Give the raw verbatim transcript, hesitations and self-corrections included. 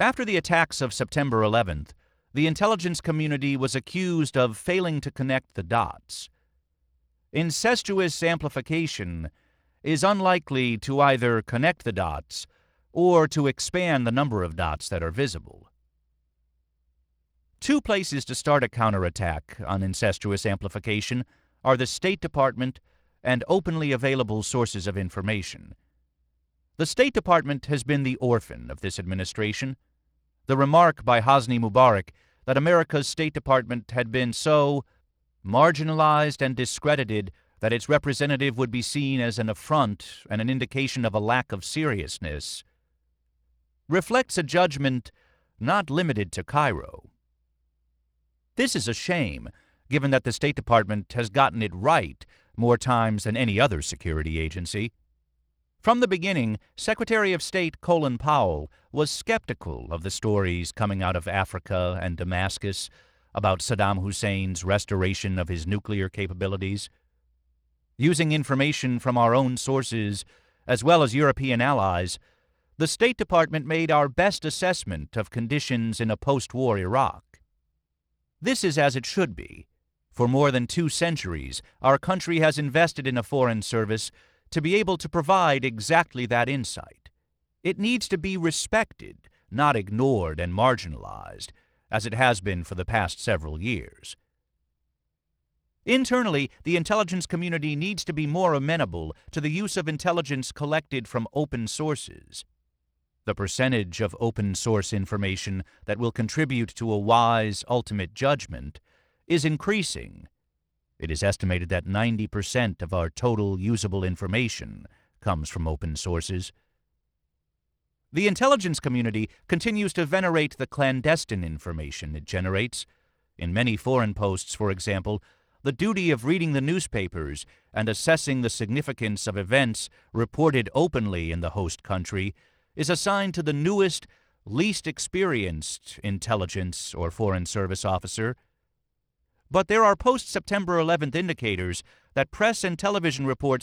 After the attacks of September eleventh, the intelligence community was accused of failing to connect the dots. Incestuous amplification is unlikely to either connect the dots or to expand the number of dots that are visible. Two places to start a counterattack on incestuous amplification are the State Department and openly available sources of information. The State Department has been the orphan of this administration. The remark by Hosni Mubarak that America's State Department had been so marginalized and discredited that its representative would be seen as an affront and an indication of a lack of seriousness reflects a judgment not limited to Cairo. This is a shame, given that the State Department has gotten it right more times than any other security agency. From the beginning, Secretary of State Colin Powell was skeptical of the stories coming out of Africa and Damascus about Saddam Hussein's restoration of his nuclear capabilities. Using information from our own sources, as well as European allies, the State Department made our best assessment of conditions in a post-war Iraq. This is as it should be. For more than two centuries, our country has invested in a foreign service to be able to provide exactly that insight. It needs to be respected, not ignored and marginalized, as it has been for the past several years. Internally, the intelligence community needs to be more amenable to the use of intelligence collected from open sources. The percentage of open-source information that will contribute to a wise, ultimate judgment is increasing. It is estimated that ninety percent of our total usable information comes from open sources. The intelligence community continues to venerate the clandestine information it generates. In many foreign posts, for example, the duty of reading the newspapers and assessing the significance of events reported openly in the host country is assigned to the newest, least experienced intelligence or foreign service officer. But there are post-September eleventh indicators that press and television reports